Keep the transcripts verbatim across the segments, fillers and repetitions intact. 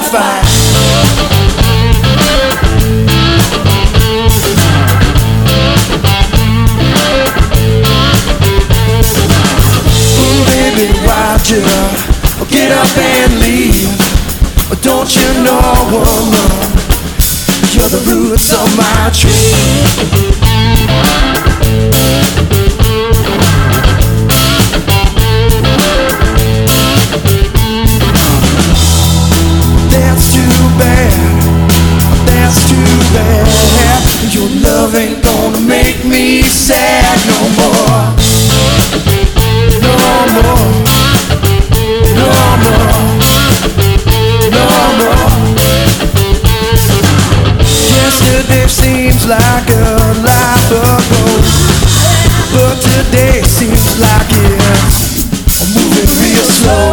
fight. Baby, why'd you get up and leave? Don't you know, woman, you're the roots of my tree. That's too bad, that's too bad. Your love ain't gonna make me sad no more. No more, no more, no more. Yesterday seems like a life ago, but today seems like it's moving real slow.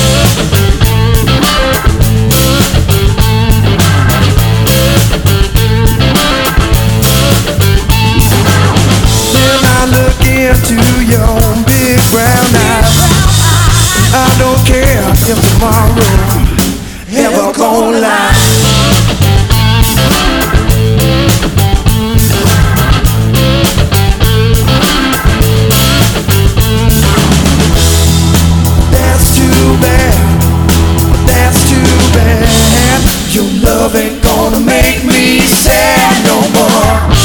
Then I look into your big brown eyes, and I don't care if tomorrow ever gonna lie. That's too bad, that's too bad. Your love ain't gonna make me sad no more.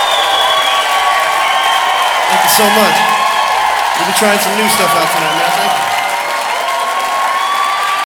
So much. We'll be trying some new stuff out tonight, man.